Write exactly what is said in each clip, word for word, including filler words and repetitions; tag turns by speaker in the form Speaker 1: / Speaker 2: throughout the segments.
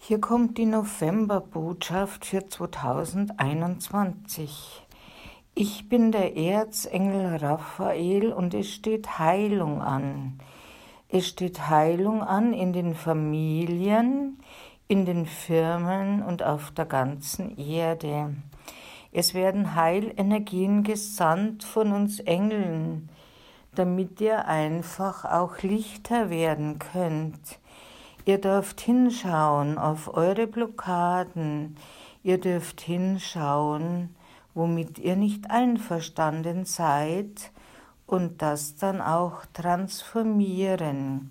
Speaker 1: Hier kommt die Novemberbotschaft für zweitausendeinundzwanzig. Ich bin der Erzengel Raphael und es steht Heilung an. Es steht Heilung an in den Familien, in den Firmen und auf der ganzen Erde. Es werden Heilenergien gesandt von uns Engeln, damit ihr einfach auch Lichter werden könnt. Ihr dürft hinschauen auf eure Blockaden, ihr dürft hinschauen, womit ihr nicht einverstanden seid und das dann auch transformieren.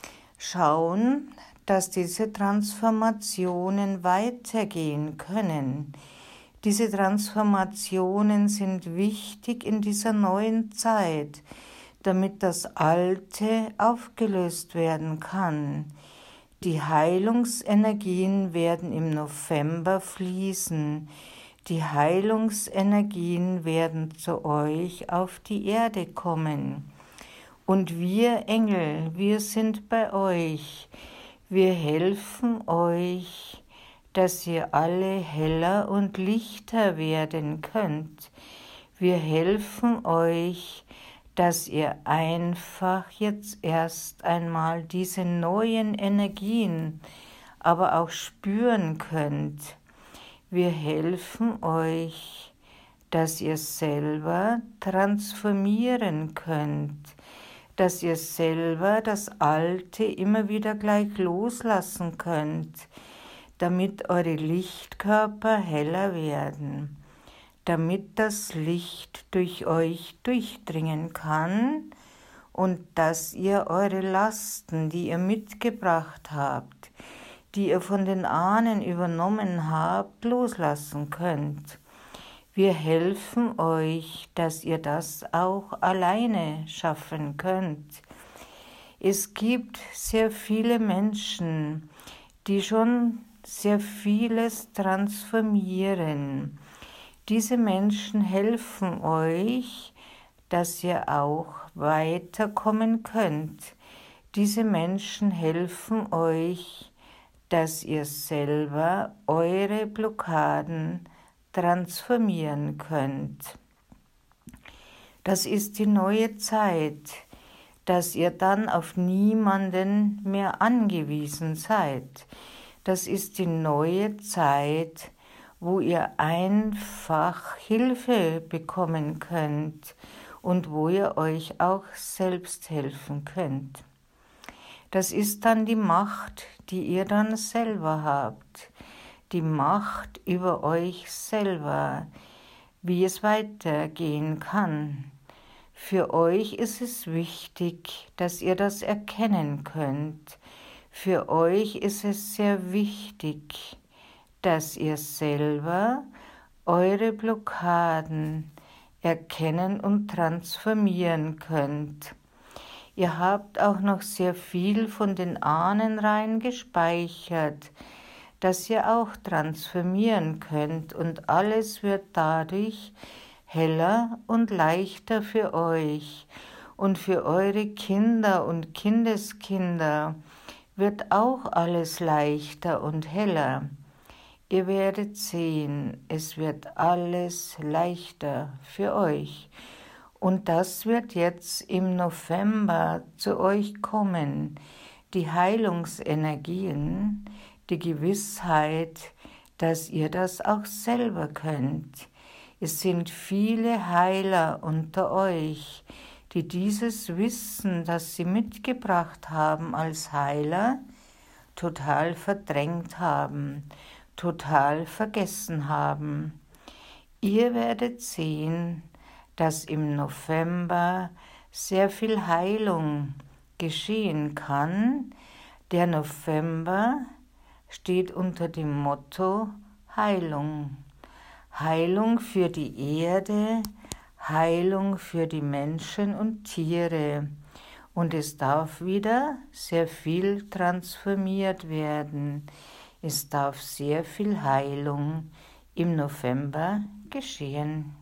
Speaker 1: Schauen, dass diese Transformationen weitergehen können. Diese Transformationen sind wichtig in dieser neuen Zeit, damit das Alte aufgelöst werden kann. Die Heilungsenergien werden im November fließen. Die Heilungsenergien werden zu euch auf die Erde kommen. Und wir Engel, wir sind bei euch. Wir helfen euch, dass ihr alle heller und lichter werden könnt. Wir helfen euch, dass ihr einfach jetzt erst einmal diese neuen Energien aber auch spüren könnt. Wir helfen euch, dass ihr selber transformieren könnt, dass ihr selber das Alte immer wieder gleich loslassen könnt, damit eure Lichtkörper heller werden, damit das Licht durch euch durchdringen kann und dass ihr eure Lasten, die ihr mitgebracht habt, die ihr von den Ahnen übernommen habt, loslassen könnt. Wir helfen euch, dass ihr das auch alleine schaffen könnt. Es gibt sehr viele Menschen, die schon sehr vieles transformieren. Diese Menschen helfen euch, dass ihr auch weiterkommen könnt. Diese Menschen helfen euch, dass ihr selber eure Blockaden transformieren könnt. Das ist die neue Zeit, dass ihr dann auf niemanden mehr angewiesen seid. Das ist die neue Zeit, wo ihr einfach Hilfe bekommen könnt und wo ihr euch auch selbst helfen könnt. Das ist dann die Macht, die ihr dann selber habt, die Macht über euch selber, wie es weitergehen kann. Für euch ist es wichtig, dass ihr das erkennen könnt. Für euch ist es sehr wichtig, dass ihr selber eure Blockaden erkennen und transformieren könnt. Ihr habt auch noch sehr viel von den Ahnen rein gespeichert, das ihr auch transformieren könnt und alles wird dadurch heller und leichter für euch und für eure Kinder und Kindeskinder wird auch alles leichter und heller. Ihr werdet sehen, es wird alles leichter für euch. Und das wird jetzt im November zu euch kommen. Die Heilungsenergien, die Gewissheit, dass ihr das auch selber könnt. Es sind viele Heiler unter euch, die dieses Wissen, das sie mitgebracht haben als Heiler, total verdrängt haben, total vergessen haben. Ihr werdet sehen, dass im November sehr viel Heilung geschehen kann. Der November steht unter dem Motto Heilung. Heilung für die Erde, Heilung für die Menschen und Tiere. Und es darf wieder sehr viel transformiert werden. Es darf sehr viel Heilung im November geschehen.